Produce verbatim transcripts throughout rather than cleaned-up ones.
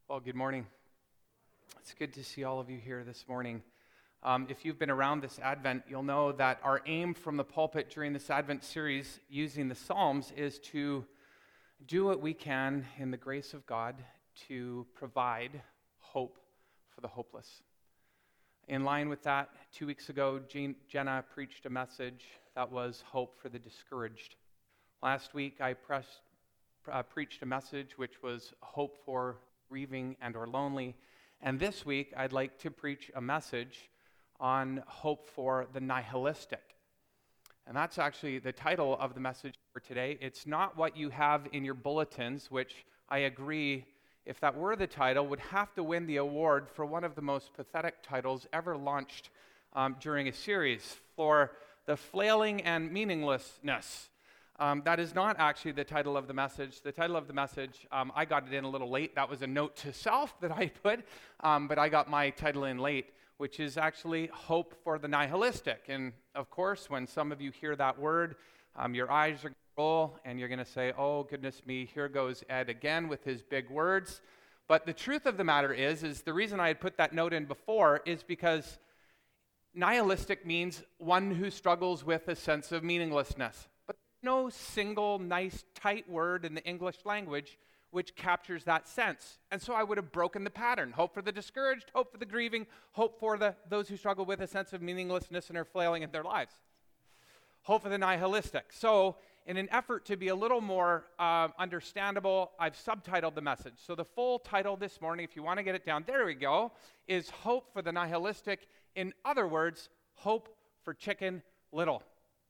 Well, good morning. It's good to see all of you here this morning. Um, if you've been around this Advent, you'll know that our aim from the pulpit during this Advent series using the Psalms is to do what we can in the grace of God to provide hope for the hopeless. In line with that, two weeks ago, Jane, Jenna preached a message that was hope for the discouraged. Last week, I pressed, uh, preached a message which was hope for grieving and or lonely. And this week, I'd like to preach a message on hope for the nihilistic. And that's actually the title of the message for today. It's not what you have in your bulletins, which I agree, if that were the title, would have to win the award for one of the most pathetic titles ever launched um, during a series, for the flailing and meaninglessness. Um, that is not actually the title of the message. The title of the message, um, I got it in a little late. That was a note to self that I put, um, but I got my title in late, which is actually Hope for the Nihilistic. And of course, when some of you hear that word, um, your eyes are going to roll, and you're going to say, oh, goodness me, here goes Ed again with his big words. But the truth of the matter is, is the reason I had put that note in before is because nihilistic means one who struggles with a sense of meaninglessness. No single nice tight word in the English language which captures that sense. And so I would have broken the pattern. Hope for the discouraged, hope for the grieving, hope for the those who struggle with a sense of meaninglessness and are flailing in their lives. Hope for the nihilistic. So in an effort to be a little more uh, understandable, I've subtitled the message. So the full title this morning, if you want to get it down, there we go, is Hope for the Nihilistic. In other words, hope for Chicken Little.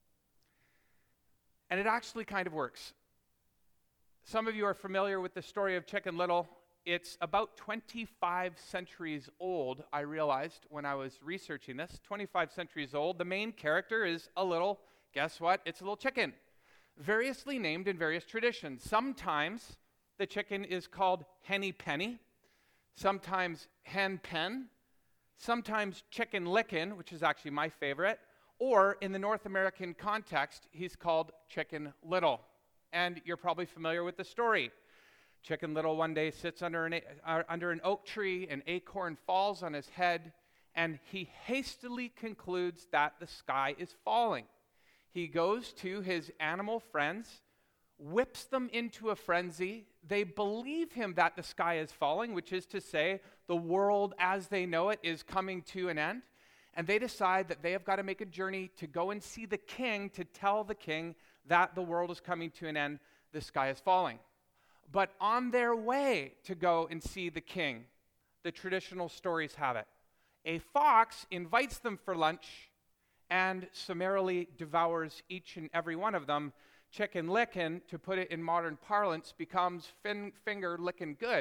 And it actually kind of works. Some of you are familiar with the story of Chicken Little. It's about twenty-five centuries old, I realized when I was researching this. twenty-five centuries old. The main character is a little, guess what? It's a little chicken. Variously named in various traditions. Sometimes the chicken is called Henny Penny. Sometimes Hen Pen. Sometimes Chicken Lickin', which is actually my favorite. Or in the North American context, he's called Chicken Little. And you're probably familiar with the story. Chicken Little one day sits under an, uh, under an oak tree, an acorn falls on his head, and he hastily concludes that the sky is falling. He goes to his animal friends, whips them into a frenzy. They believe him that the sky is falling, which is to say, the world as they know it is coming to an end. And they decide that they have got to make a journey to go and see the king, to tell the king that the world is coming to an end, the sky is falling. But on their way to go and see the king, the traditional stories have it, a fox invites them for lunch and summarily devours each and every one of them. Chicken Lickin', to put it in modern parlance, becomes fin- finger licking good.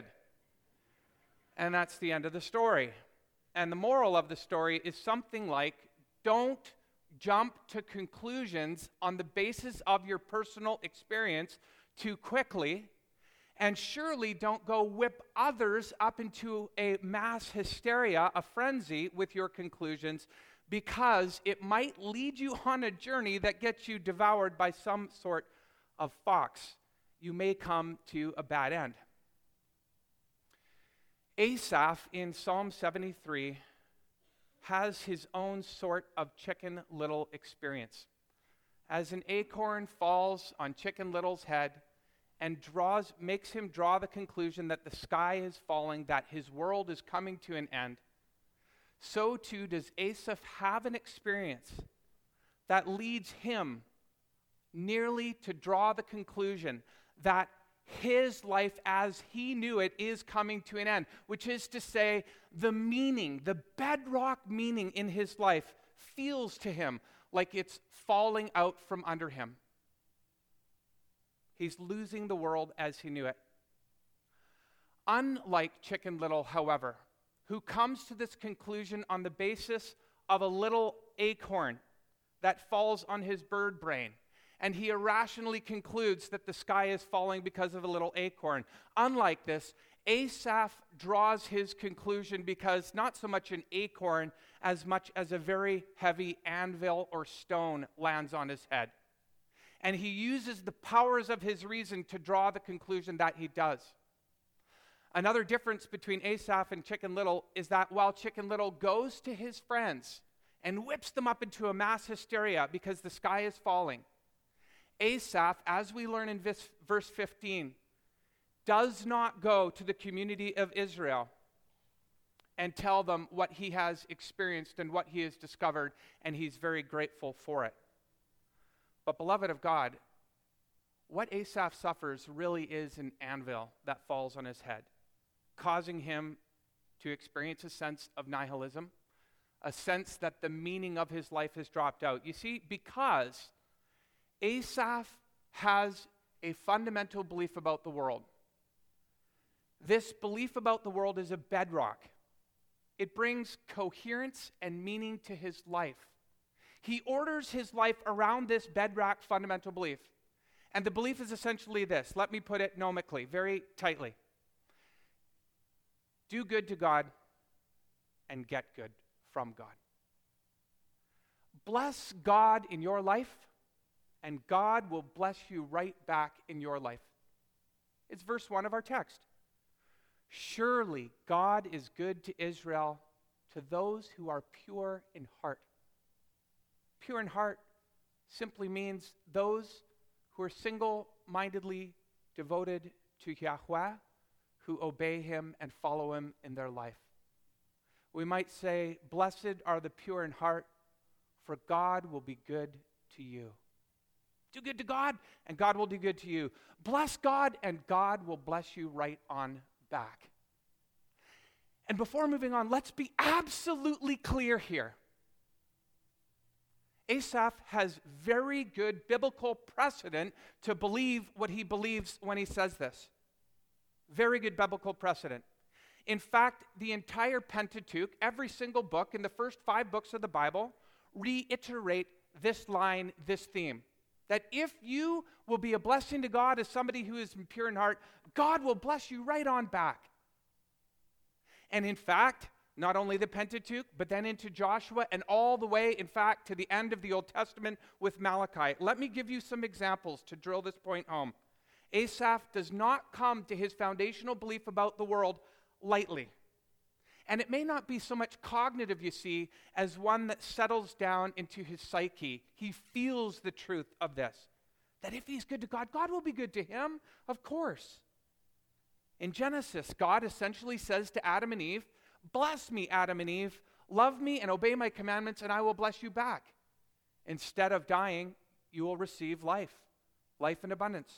And that's the end of the story. And the moral of the story is something like, don't jump to conclusions on the basis of your personal experience too quickly, and surely don't go whip others up into a mass hysteria, a frenzy with your conclusions, because it might lead you on a journey that gets you devoured by some sort of fox. You may come to a bad end. Asaph in Psalm seventy-three has his own sort of Chicken Little experience. As an acorn falls on Chicken Little's head and draws, makes him draw the conclusion that the sky is falling, that his world is coming to an end, so too does Asaph have an experience that leads him nearly to draw the conclusion that his life as he knew it is coming to an end, which is to say, the meaning, the bedrock meaning in his life feels to him like it's falling out from under him. He's losing the world as he knew it. Unlike Chicken Little, however, who comes to this conclusion on the basis of a little acorn that falls on his bird brain, and he irrationally concludes that the sky is falling because of a little acorn. Unlike this, Asaph draws his conclusion because not so much an acorn as much as a very heavy anvil or stone lands on his head. And he uses the powers of his reason to draw the conclusion that he does. Another difference between Asaph and Chicken Little is that while Chicken Little goes to his friends and whips them up into a mass hysteria because the sky is falling, Asaph, as we learn in verse fifteen, does not go to the community of Israel and tell them what he has experienced and what he has discovered, and he's very grateful for it. But beloved of God, what Asaph suffers really is an anvil that falls on his head, causing him to experience a sense of nihilism, a sense that the meaning of his life has dropped out. You see, because Asaph has a fundamental belief about the world. This belief about the world is a bedrock. It brings coherence and meaning to his life. He orders his life around this bedrock fundamental belief. And the belief is essentially this. Let me put it nomically, very tightly. Do good to God and get good from God. Bless God in your life, and God will bless you right back in your life. It's verse one of our text. Surely God is good to Israel, to those who are pure in heart. Pure in heart simply means those who are single-mindedly devoted to Yahweh, who obey him and follow him in their life. We might say, blessed are the pure in heart, for God will be good to you. Do good to God, and God will do good to you. Bless God, and God will bless you right on back. And before moving on, let's be absolutely clear here. Asaph has very good biblical precedent to believe what he believes when he says this. Very good biblical precedent. In fact, the entire Pentateuch, every single book in the first five books of the Bible, reiterate this line, this theme. That if you will be a blessing to God as somebody who is pure in heart, God will bless you right on back. And in fact, not only the Pentateuch, but then into Joshua and all the way, in fact, to the end of the Old Testament with Malachi. Let me give you some examples to drill this point home. Asaph does not come to his foundational belief about the world lightly. And it may not be so much cognitive, you see, as one that settles down into his psyche. He feels the truth of this, that if he's good to God, God will be good to him, of course. In Genesis, God essentially says to Adam and Eve, bless me, Adam and Eve, love me and obey my commandments, and I will bless you back. Instead of dying, you will receive life, life in abundance.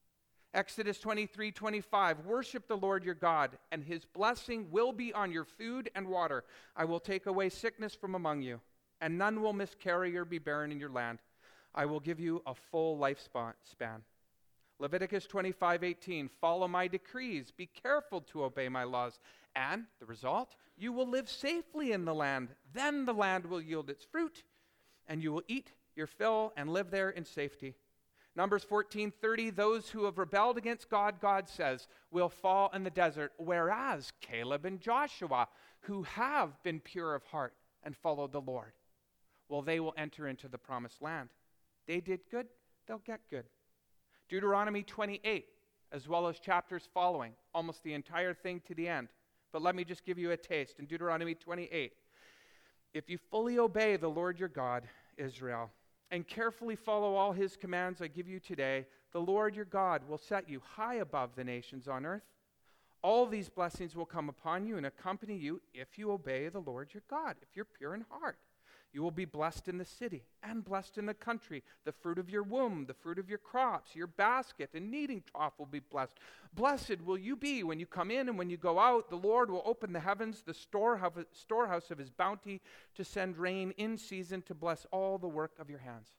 Exodus twenty-three twenty-five, worship the Lord your God, and his blessing will be on your food and water. I will take away sickness from among you, and none will miscarry or be barren in your land. I will give you a full lifespan. Leviticus twenty-five eighteen, follow my decrees, be careful to obey my laws, and the result, you will live safely in the land. Then the land will yield its fruit, and you will eat your fill and live there in safety. Numbers fourteen thirty, those who have rebelled against God, God says, will fall in the desert, whereas Caleb and Joshua, who have been pure of heart and followed the Lord, well, they will enter into the promised land. They did good, they'll get good. Deuteronomy twenty-eight, as well as chapters following, almost the entire thing to the end. But let me just give you a taste. In Deuteronomy twenty-eight, if you fully obey the Lord your God, Israel, and carefully follow all his commands I give you today, the Lord your God will set you high above the nations on earth. All these blessings will come upon you and accompany you if you obey the Lord your God, if you're pure in heart. You will be blessed in the city and blessed in the country. The fruit of your womb, the fruit of your crops, your basket and kneading trough will be blessed. Blessed will you be when you come in and when you go out. The Lord will open the heavens, the storehouse of his bounty, to send rain in season to bless all the work of your hands.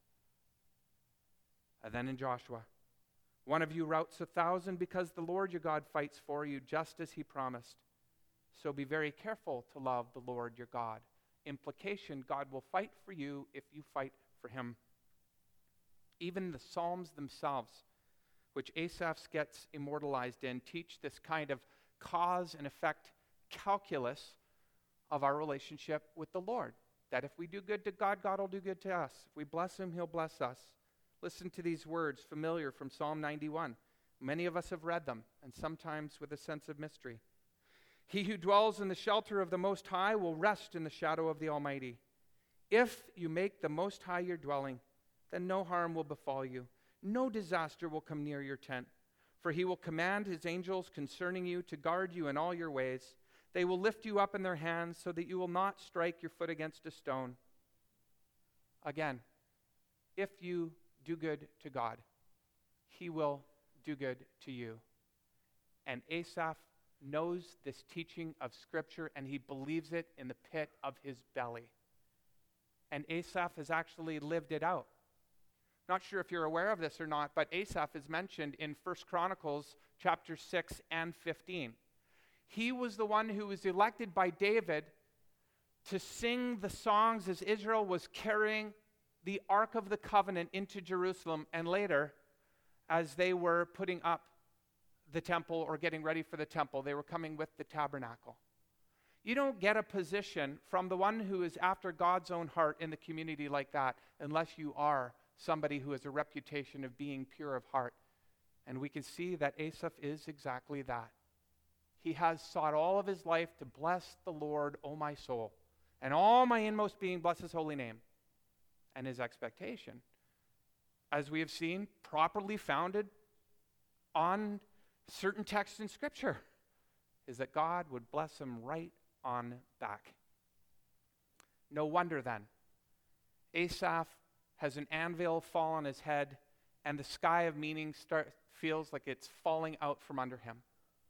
And then in Joshua, one of you routs a thousand because the Lord your God fights for you, just as he promised. So be very careful to love the Lord your God. Implication, God will fight for you if you fight for him. Even the Psalms themselves, which Asaph gets immortalized in, teach this kind of cause and effect calculus of our relationship with the Lord. That if we do good to God, God will do good to us. If we bless him, he'll bless us. Listen to these words, familiar from Psalm ninety-one. Many of us have read them, and sometimes with a sense of mystery. He who dwells in the shelter of the Most High will rest in the shadow of the Almighty. If you make the Most High your dwelling, then no harm will befall you. No disaster will come near your tent. For he will command his angels concerning you to guard you in all your ways. They will lift you up in their hands so that you will not strike your foot against a stone. Again, if you do good to God, he will do good to you. And Asaph knows this teaching of Scripture, and he believes it in the pit of his belly. And Asaph has actually lived it out. Not sure if you're aware of this or not, but Asaph is mentioned in First Chronicles chapter six and fifteen. He was the one who was elected by David to sing the songs as Israel was carrying the Ark of the Covenant into Jerusalem, and later, as they were putting up the temple or getting ready for the temple, they were coming with the tabernacle. You don't get a position from the one who is after God's own heart in the community like that unless you are somebody who has a reputation of being pure of heart. And we can see that Asaph is exactly that. He has sought all of his life to bless the Lord, O my soul, and all my inmost being bless his holy name. And his expectation, as we have seen, properly founded on certain texts in Scripture, is that God would bless him right on back. No wonder then, Asaph has an anvil fall on his head, and the sky of meaning start, feels like it's falling out from under him.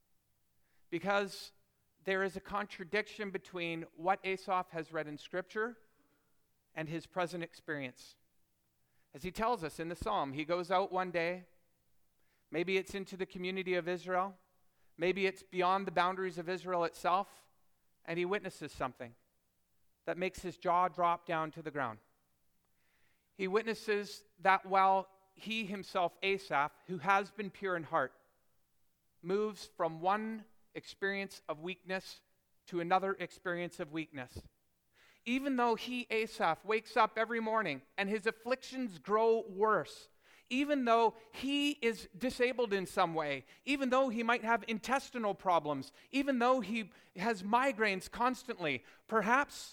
Because there is a contradiction between what Asaph has read in Scripture and his present experience. As he tells us in the psalm, he goes out one day, maybe it's into the community of Israel, maybe it's beyond the boundaries of Israel itself, and he witnesses something that makes his jaw drop down to the ground. He witnesses that while he himself, Asaph, who has been pure in heart, moves from one experience of weakness to another experience of weakness. Even though he, Asaph, wakes up every morning and his afflictions grow worse, even though he is disabled in some way, even though he might have intestinal problems, even though he has migraines constantly, perhaps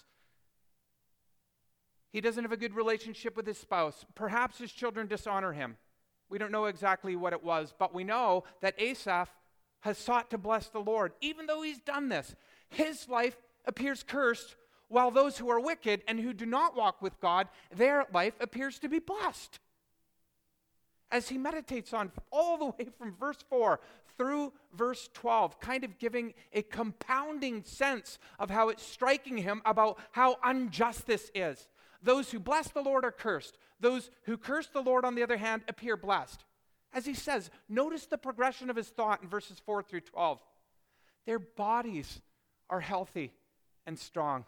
he doesn't have a good relationship with his spouse, perhaps his children dishonor him. We don't know exactly what it was, but we know that Asaph has sought to bless the Lord. Even though he's done this, his life appears cursed, while those who are wicked and who do not walk with God, their life appears to be blessed. As he meditates on all the way from verse four through verse twelve, kind of giving a compounding sense of how it's striking him about how unjust this is. Those who bless the Lord are cursed. Those who curse the Lord, on the other hand, appear blessed. As he says, notice the progression of his thought in verses four through twelve. Their bodies are healthy and strong.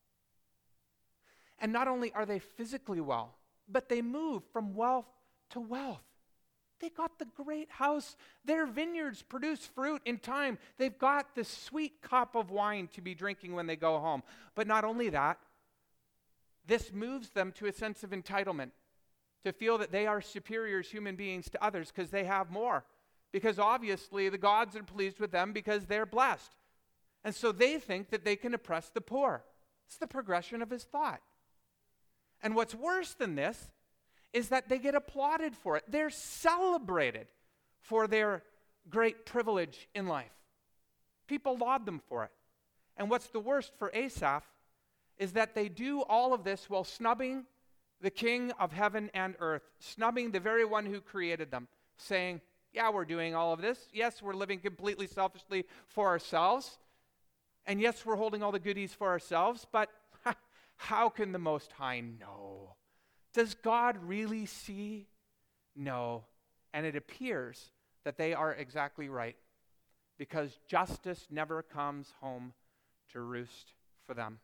And not only are they physically well, but they move from wealth to wealth. They got the great house. Their vineyards produce fruit in time. They've got the sweet cup of wine to be drinking when they go home. But not only that, this moves them to a sense of entitlement, to feel that they are superior as human beings to others because they have more. Because obviously the gods are pleased with them because they're blessed. And so they think that they can oppress the poor. It's the progression of his thought. And what's worse than this is that they get applauded for it. They're celebrated for their great privilege in life. People laud them for it. And what's the worst for Asaph is that they do all of this while snubbing the King of heaven and earth, snubbing the very one who created them, saying, yeah, we're doing all of this. Yes, we're living completely selfishly for ourselves. And yes, we're holding all the goodies for ourselves, but how can the Most High know? Does God really see? No. And it appears that they are exactly right, because justice never comes home to roost for them.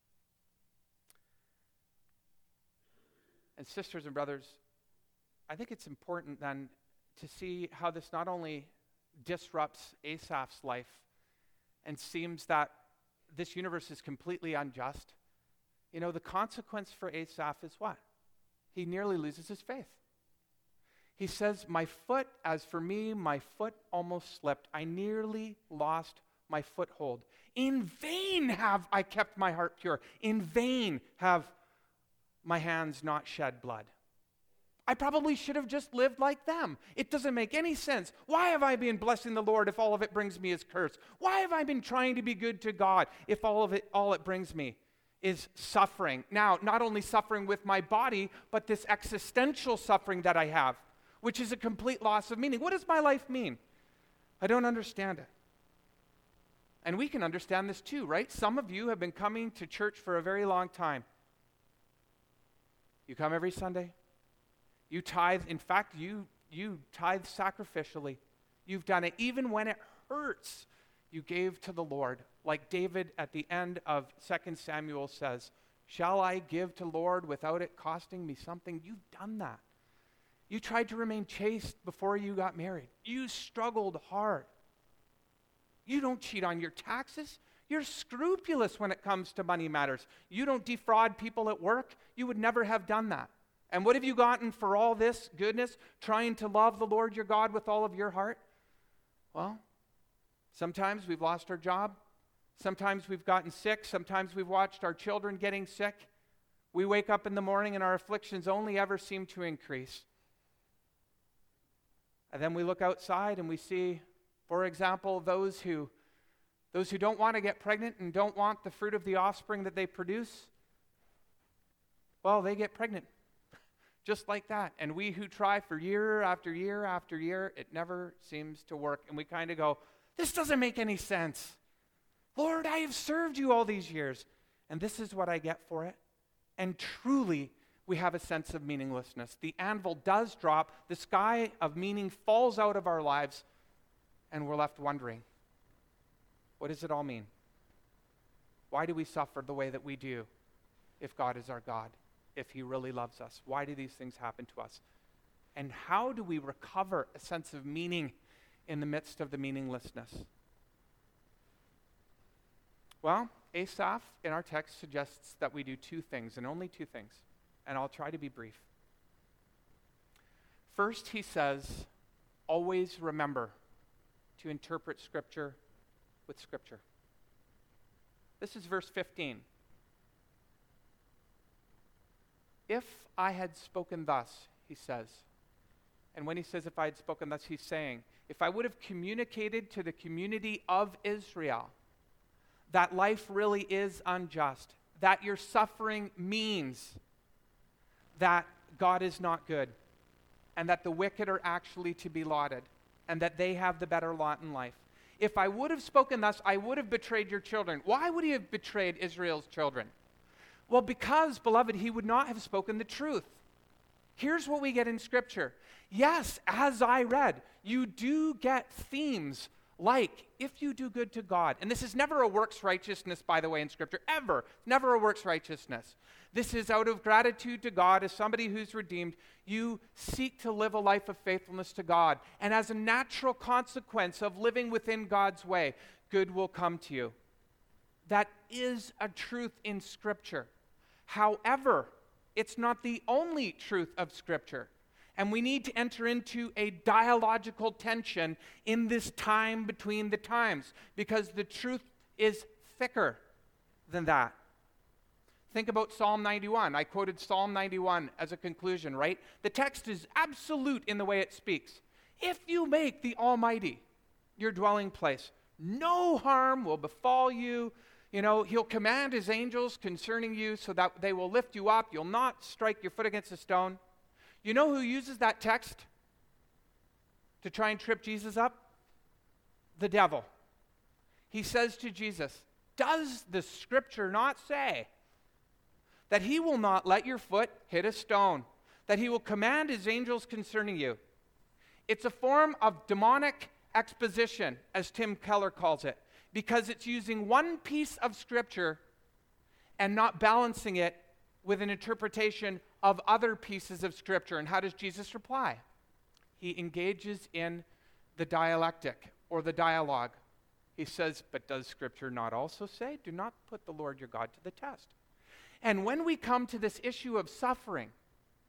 And sisters and brothers, I think it's important then to see how this not only disrupts Asaph's life and seems that this universe is completely unjust. You know, the consequence for Asaph is what? He nearly loses his faith. He says, my foot, as for me, my foot almost slipped. I nearly lost my foothold. In vain have I kept my heart pure. In vain have my hands not shed blood. I probably should have just lived like them. It doesn't make any sense. Why have I been blessing the Lord if all of it brings me is curse? Why have I been trying to be good to God if all of it, all it brings me is suffering? Now, not only suffering with my body, but this existential suffering that I have, which is a complete loss of meaning. What does my life mean? I don't understand it. And we can understand this too, right? Some of you have been coming to church for a very long time. You come every Sunday. You tithe. In fact, you, you tithe sacrificially. You've done it even when it hurts. You gave to the Lord. Like David at the end of Second Samuel says, shall I give to Lord without it costing me something? You've done that. You tried to remain chaste before you got married. You struggled hard. You don't cheat on your taxes. You're scrupulous when it comes to money matters. You don't defraud people at work. You would never have done that. And what have you gotten for all this goodness, trying to love the Lord your God with all of your heart? Well, sometimes we've lost our job. Sometimes we've gotten sick. Sometimes we've watched our children getting sick. We wake up in the morning and our afflictions only ever seem to increase. And then we look outside and we see, for example, those who, those who don't want to get pregnant and don't want the fruit of the offspring that they produce, well, they get pregnant. Just like that. And we who try for year after year after year, it never seems to work. And we kind of go, this doesn't make any sense. Lord, I have served you all these years, and this is what I get for it. And truly, we have a sense of meaninglessness. The anvil does drop. The sky of meaning falls out of our lives, and we're left wondering, what does it all mean? Why do we suffer the way that we do if God is our God? If he really loves us? Why do these things happen to us? And how do we recover a sense of meaning in the midst of the meaninglessness? Well, Asaph in our text suggests that we do two things, and only two things. And I'll try to be brief. First, he says, always remember to interpret Scripture with Scripture. This is verse fifteen. If I had spoken thus, he says, and when he says if I had spoken thus, he's saying, if I would have communicated to the community of Israel that life really is unjust, that your suffering means that God is not good, and that the wicked are actually to be lauded, and that they have the better lot in life. If I would have spoken thus, I would have betrayed your children. Why would he have betrayed Israel's children? Well, because, beloved, he would not have spoken the truth. Here's what we get in Scripture. Yes, as I read, you do get themes like, if you do good to God, and this is never a works righteousness, by the way, in Scripture, ever, never a works righteousness. This is out of gratitude to God as somebody who's redeemed. You seek to live a life of faithfulness to God, and as a natural consequence of living within God's way, good will come to you. That is a truth in Scripture. However, it's not the only truth of Scripture. And we need to enter into a dialogical tension in this time between the times, because the truth is thicker than that. Think about Psalm ninety-one. I quoted Psalm ninety-one as a conclusion, right? The text is absolute in the way it speaks. If you make the Almighty your dwelling place, no harm will befall you. You know, he'll command his angels concerning you so that they will lift you up. You'll not strike your foot against a stone. You know who uses that text to try and trip Jesus up? The devil. He says to Jesus, does the Scripture not say that he will not let your foot hit a stone, that he will command his angels concerning you? It's a form of demonic exposition, as Tim Keller calls it, because it's using one piece of Scripture and not balancing it with an interpretation of other pieces of Scripture. And how does Jesus reply? He engages in the dialectic or the dialogue. He says, but does Scripture not also say, do not put the Lord your God to the test? And when we come to this issue of suffering,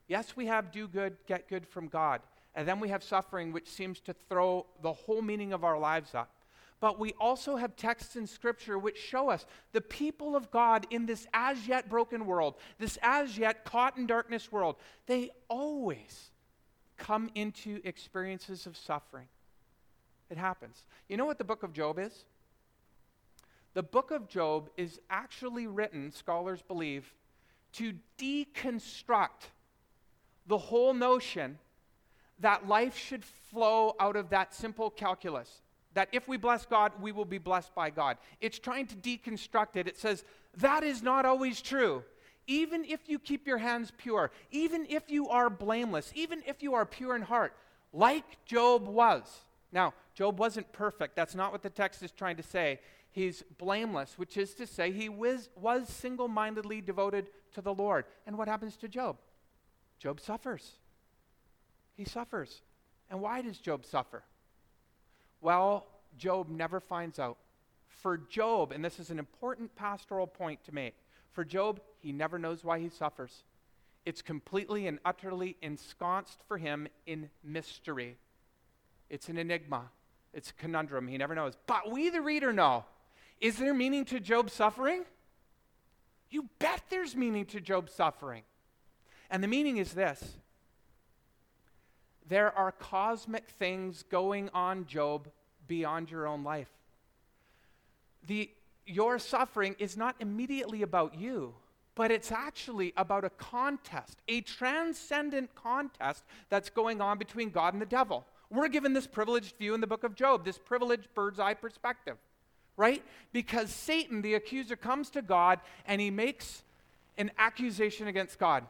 Yes, we have do good, get good from God. And then we have suffering, which seems to throw the whole meaning of our lives up. But we also have texts in Scripture which show us the people of God in this as yet broken world, this as yet caught in darkness world, they always come into experiences of suffering. It happens. You know what the book of Job is? The book of Job is actually written, scholars believe, to deconstruct the whole notion that life should flow out of that simple calculus, that if we bless God, we will be blessed by God. It's trying to deconstruct it. It says, that is not always true. Even if you keep your hands pure, even if you are blameless, even if you are pure in heart, like Job was. Now, Job wasn't perfect. That's not what the text is trying to say. He's blameless, which is to say he was, was single-mindedly devoted to the Lord. And what happens to Job? Job suffers. He suffers. And why does Job suffer? Well, Job never finds out. For Job, and this is an important pastoral point to make, for Job, he never knows why he suffers. It's completely and utterly ensconced for him in mystery. It's an enigma. It's a conundrum. He never knows. But we, the reader, know. Is there meaning to Job's suffering? You bet there's meaning to Job's suffering. And the meaning is this. There are cosmic things going on, Job, beyond your own life. The, your suffering is not immediately about you, but it's actually about a contest, a transcendent contest that's going on between God and the devil. We're given this privileged view in the book of Job, this privileged bird's eye perspective, right? Because Satan, the accuser, comes to God and he makes an accusation against God.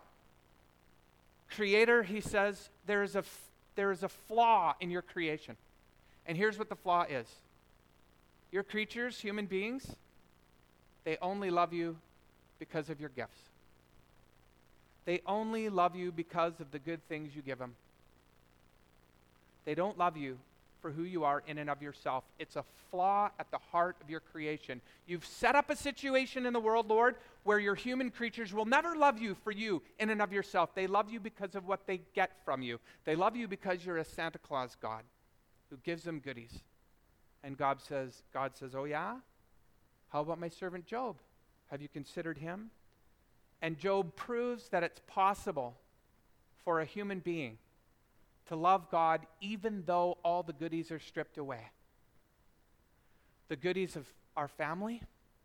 Creator, he says, there is a, there is a flaw in your creation. And here's what the flaw is. Your creatures, human beings, they only love you because of your gifts. They only love you because of the good things you give them. They don't love you for who you are in and of yourself. It's a flaw at the heart of your creation. You've set up a situation in the world, Lord, where your human creatures will never love you for you in and of yourself. They love you because of what they get from you. They love you because you're a Santa Claus God who gives them goodies. And God says, God says, oh yeah? How about my servant Job? Have you considered him? And Job proves that it's possible for a human being to love God even though all the goodies are stripped away. The goodies of our family,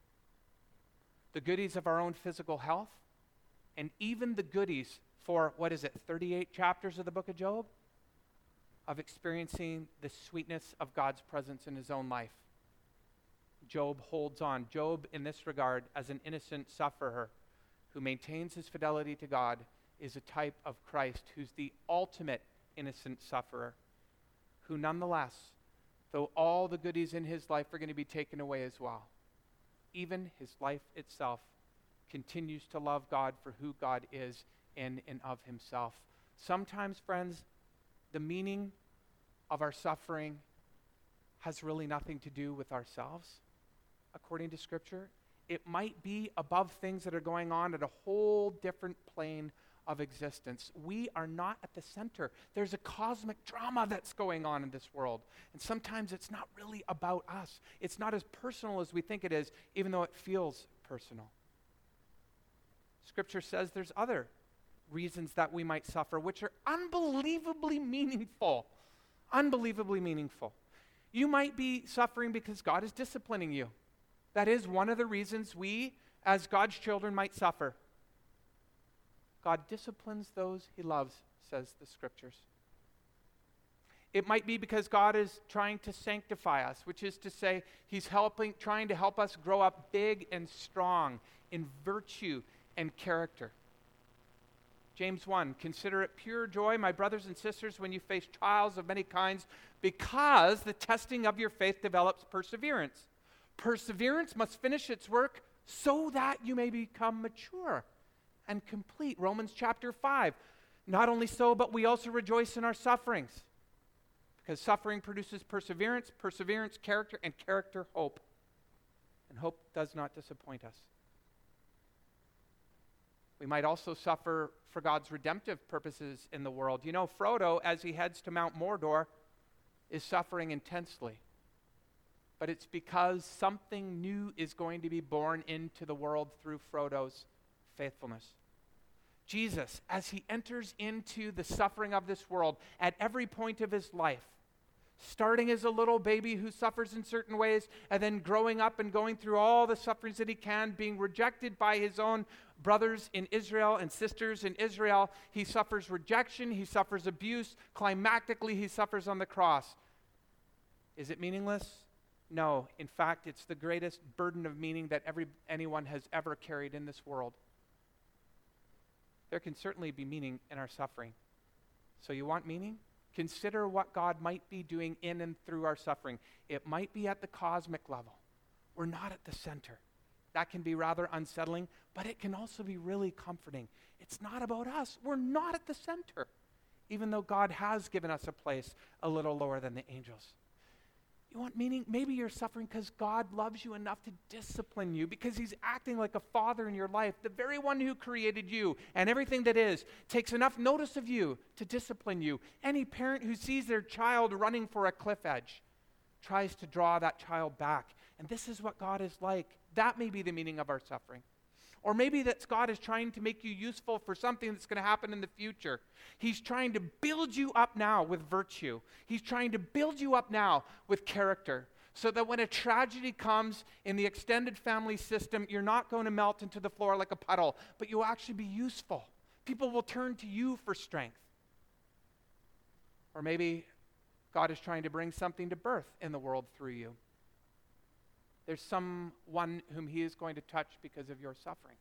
the goodies of our own physical health, and even the goodies for, what is it, thirty-eight chapters of the book of Job? Of experiencing the sweetness of God's presence in his own life. Job holds on. Job, in this regard, as an innocent sufferer who maintains his fidelity to God, is a type of Christ who's the ultimate innocent sufferer, who nonetheless, though all the goodies in his life are going to be taken away as well, even his life itself continues to love God for who God is in and of himself. Sometimes, friends, the meaning of our suffering has really nothing to do with ourselves, according to Scripture. It might be above things that are going on at a whole different plane of existence. We are not at the center. There's a cosmic drama that's going on in this world. And sometimes it's not really about us. It's not as personal as we think it is, even though it feels personal. Scripture says there's other reasons that we might suffer, which are unbelievably meaningful. Unbelievably meaningful. You might be suffering because God is disciplining you. That is one of the reasons we, as God's children, might suffer. God disciplines those he loves, says the Scriptures. It might be because God is trying to sanctify us, which is to say, he's helping, trying to help us grow up big and strong in virtue and character. James one, consider it pure joy, my brothers and sisters, when you face trials of many kinds, because the testing of your faith develops perseverance. Perseverance must finish its work so that you may become mature and complete. Romans chapter five. Not only so, but we also rejoice in our sufferings, because suffering produces perseverance, perseverance, character, and character, hope. And hope does not disappoint us. We might also suffer for God's redemptive purposes in the world. You know, Frodo, as he heads to Mount Mordor, is suffering intensely. But it's because something new is going to be born into the world through Frodo's faithfulness. Jesus, as he enters into the suffering of this world at every point of his life, starting as a little baby who suffers in certain ways, and then growing up and going through all the sufferings that he can, being rejected by his own brothers in Israel and sisters in Israel. He suffers rejection, he suffers abuse, climactically he suffers on the cross. Is it meaningless? No. In fact, it's the greatest burden of meaning that every anyone has ever carried in this world. There can certainly be meaning in our suffering. So you want meaning? Consider what God might be doing in and through our suffering. It might be at the cosmic level. We're not at the center. That can be rather unsettling, but it can also be really comforting. It's not about us. We're not at the center, even though God has given us a place a little lower than the angels. You want meaning? Maybe you're suffering because God loves you enough to discipline you, because he's acting like a father in your life. The very one who created you and everything that is takes enough notice of you to discipline you. Any parent who sees their child running for a cliff edge tries to draw that child back. And this is what God is like. That may be the meaning of our suffering. Or maybe that God is trying to make you useful for something that's going to happen in the future. He's trying to build you up now with virtue. He's trying to build you up now with character, so that when a tragedy comes in the extended family system, you're not going to melt into the floor like a puddle, but you'll actually be useful. People will turn to you for strength. Or maybe God is trying to bring something to birth in the world through you. There's someone whom he is going to touch because of your suffering,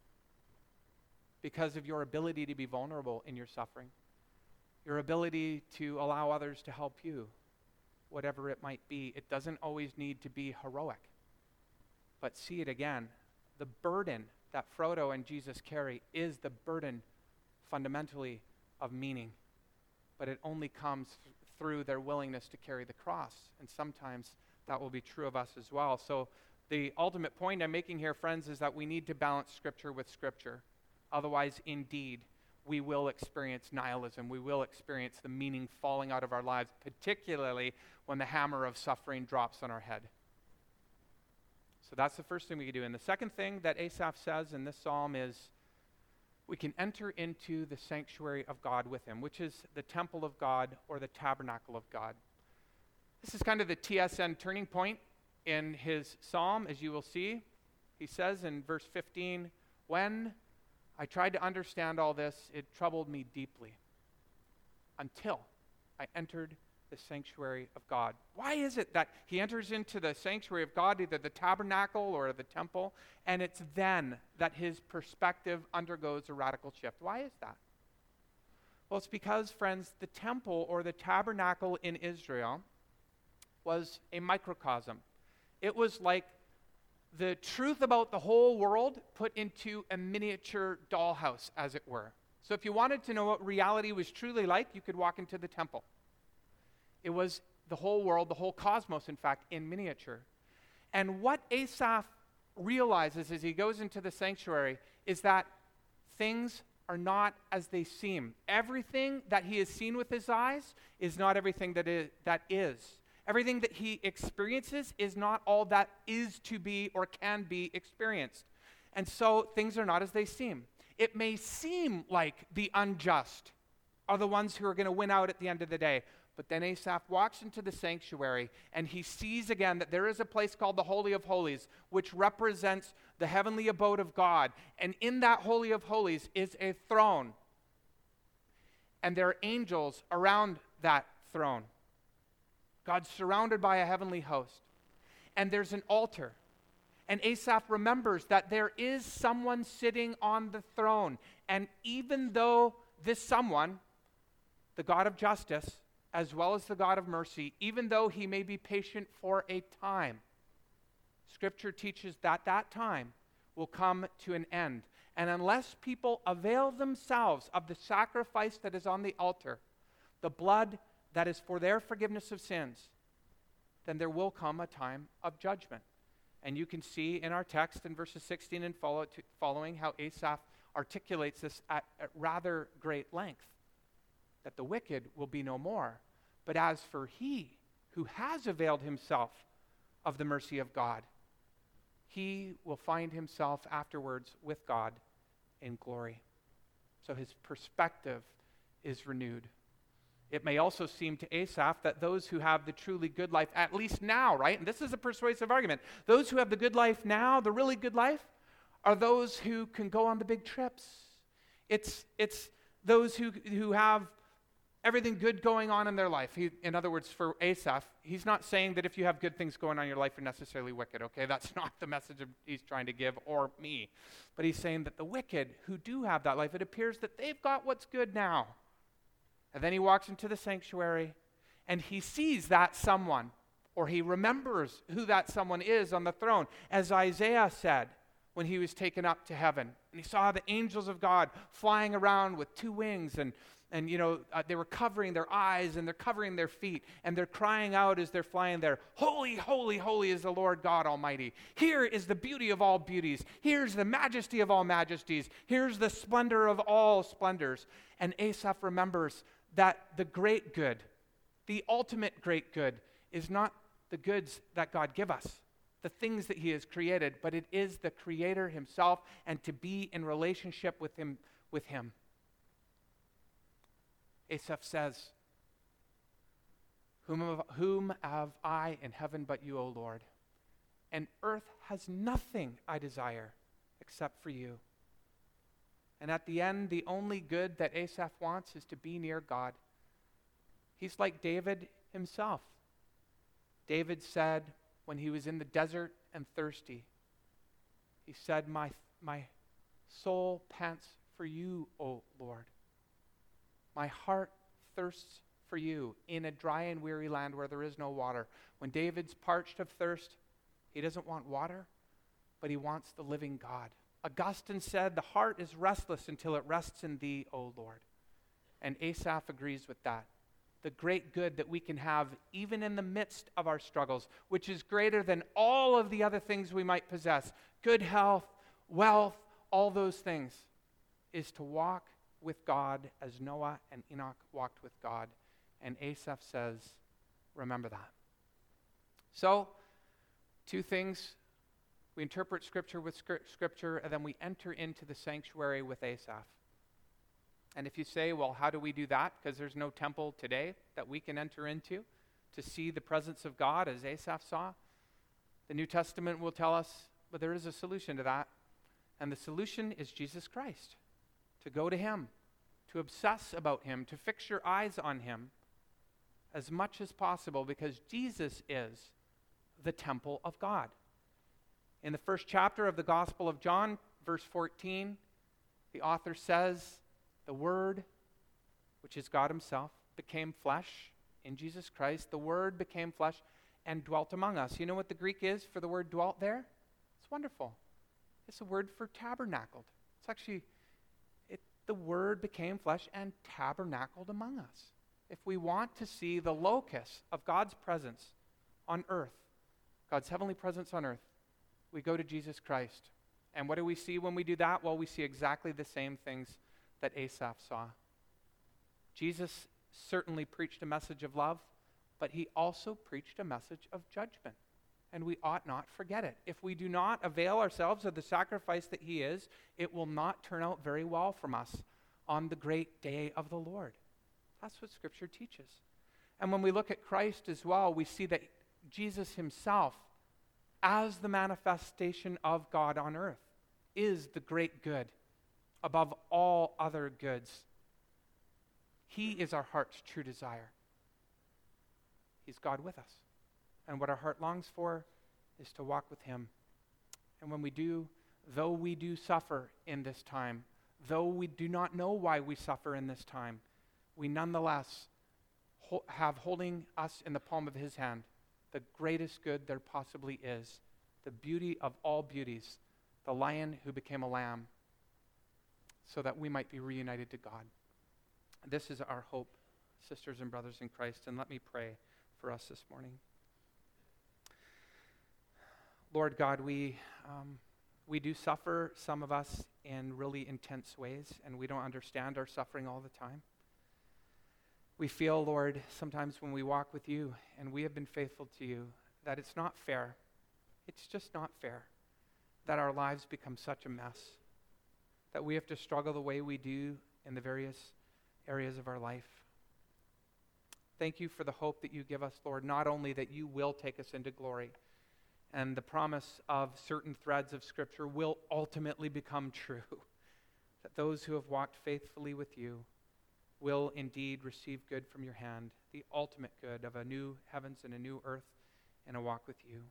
because of your ability to be vulnerable in your suffering, your ability to allow others to help you, whatever it might be. It doesn't always need to be heroic. But see it again. The burden that Frodo and Jesus carry is the burden fundamentally of meaning. But it only comes th- through their willingness to carry the cross. And sometimes that will be true of us as well. So the ultimate point I'm making here, friends, is that we need to balance Scripture with Scripture. Otherwise, indeed, we will experience nihilism. We will experience the meaning falling out of our lives, particularly when the hammer of suffering drops on our head. So that's the first thing we can do. And the second thing that Asaph says in this psalm is we can enter into the sanctuary of God with him, which is the temple of God or the tabernacle of God. This is kind of the T S N turning point in his psalm, as you will see. He says in verse fifteen, "When I tried to understand all this, it troubled me deeply until I entered the sanctuary of God." Why is it that he enters into the sanctuary of God, either the tabernacle or the temple, and it's then that his perspective undergoes a radical shift? Why is that? Well, it's because, friends, the temple or the tabernacle in Israel was a microcosm. It was like the truth about the whole world put into a miniature dollhouse, as it were. So if you wanted to know what reality was truly like, you could walk into the temple. It was the whole world, the whole cosmos, in fact, in miniature. And what Asaph realizes as he goes into the sanctuary is that things are not as they seem. Everything that he has seen with his eyes is not everything that is. That is. Everything that he experiences is not all that is to be or can be experienced. And so things are not as they seem. It may seem like the unjust are the ones who are going to win out at the end of the day. But then Asaph walks into the sanctuary and he sees again that there is a place called the Holy of Holies, which represents the heavenly abode of God. And in that Holy of Holies is a throne. And there are angels around that throne. God's surrounded by a heavenly host. And there's an altar. And Asaph remembers that there is someone sitting on the throne. And even though this someone, the God of justice, as well as the God of mercy, even though he may be patient for a time, Scripture teaches that that time will come to an end. And unless people avail themselves of the sacrifice that is on the altar, the blood that is for their forgiveness of sins, then there will come a time of judgment. And you can see in our text in verses sixteen and follow to, following how Asaph articulates this at, at rather great length, that the wicked will be no more. But as for he who has availed himself of the mercy of God, he will find himself afterwards with God in glory. So his perspective is renewed. It may also seem to Asaph that those who have the truly good life, at least now, right? And this is a persuasive argument. Those who have the good life now, the really good life, are those who can go on the big trips. It's, it's those who, who have everything good going on in their life. He, in other words, for Asaph, he's not saying that if you have good things going on in your life, you're necessarily wicked, okay? That's not the message he's trying to give, or me. But he's saying that the wicked who do have that life, it appears that they've got what's good now. And then he walks into the sanctuary, and he sees that someone, or he remembers who that someone is on the throne, as Isaiah said when he was taken up to heaven. And he saw the angels of God flying around with two wings, and And, you know, uh, they were covering their eyes and they're covering their feet. And they're crying out as they're flying there, "Holy, holy, holy is the Lord God Almighty. Here is the beauty of all beauties. Here's the majesty of all majesties. Here's the splendor of all splendors." And Asaph remembers that the great good, the ultimate great good, is not the goods that God give us, the things that he has created, but it is the Creator himself, and to be in relationship with him, with him. Asaph says, whom have, whom have I in heaven but you, O Lord? And earth has nothing I desire except for you. And at the end, the only good that Asaph wants is to be near God. He's like David himself. David said when he was in the desert and thirsty, he said, my, my soul pants for you, O Lord. My heart thirsts for you in a dry and weary land where there is no water. When David's parched of thirst, he doesn't want water, but he wants the living God. Augustine said, "The heart is restless until it rests in thee, O Lord." And Asaph agrees with that. The great good that we can have even in the midst of our struggles, which is greater than all of the other things we might possess, good health, wealth, all those things, is to walk with God as Noah and Enoch walked with God. And Asaph says, remember that. So, two things. We interpret Scripture with Scripture, and then we enter into the sanctuary with Asaph. And if you say, well, how do we do that? Because there's no temple today that we can enter into to see the presence of God as Asaph saw. The New Testament will tell us, but there is a solution to that. And the solution is Jesus Christ. To go to him, to obsess about him, to fix your eyes on him as much as possible, because Jesus is the temple of God. In the first chapter of the Gospel of John, verse fourteen, the author says, the Word, which is God himself, became flesh in Jesus Christ. The Word became flesh and dwelt among us. You know what the Greek is for the word dwelt there? It's wonderful. It's a word for tabernacled. It's actually the Word became flesh and tabernacled among us. If we want to see the locus of God's presence on earth, God's heavenly presence on earth, we go to Jesus Christ. And what do we see when we do that? Well, we see exactly the same things that Asaph saw. Jesus certainly preached a message of love, but he also preached a message of judgment. And we ought not forget it. If we do not avail ourselves of the sacrifice that he is, it will not turn out very well from us on the great day of the Lord. That's what Scripture teaches. And when we look at Christ as well, we see that Jesus himself, as the manifestation of God on earth, is the great good above all other goods. He is our heart's true desire. He's God with us. And what our heart longs for is to walk with him. And when we do, though we do suffer in this time, though we do not know why we suffer in this time, we nonetheless ho- have holding us in the palm of his hand the greatest good there possibly is, the beauty of all beauties, the lion who became a lamb, so that we might be reunited to God. This is our hope, sisters and brothers in Christ, and let me pray for us this morning. Lord God, we um, we do suffer, some of us, in really intense ways, and we don't understand our suffering all the time. We feel, Lord, sometimes when we walk with you and we have been faithful to you, that it's not fair. It's just not fair that our lives become such a mess, that we have to struggle the way we do in the various areas of our life. Thank you for the hope that you give us, Lord, not only that you will take us into glory, and the promise of certain threads of Scripture will ultimately become true, that those who have walked faithfully with you will indeed receive good from your hand, the ultimate good of a new heavens and a new earth and a walk with you.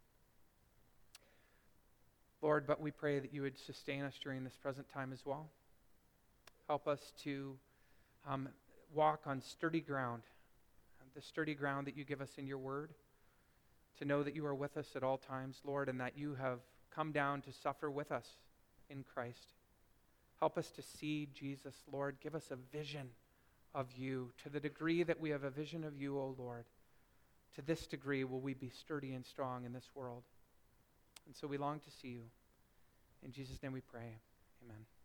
Lord, but we pray that you would sustain us during this present time as well. Help us to um, walk on sturdy ground, the sturdy ground that you give us in your word, to know that you are with us at all times, Lord, and that you have come down to suffer with us in Christ. Help us to see Jesus, Lord. Give us a vision of you. To the degree that we have a vision of you, O Lord, to this degree will we be sturdy and strong in this world. And so we long to see you. In Jesus' name we pray. Amen.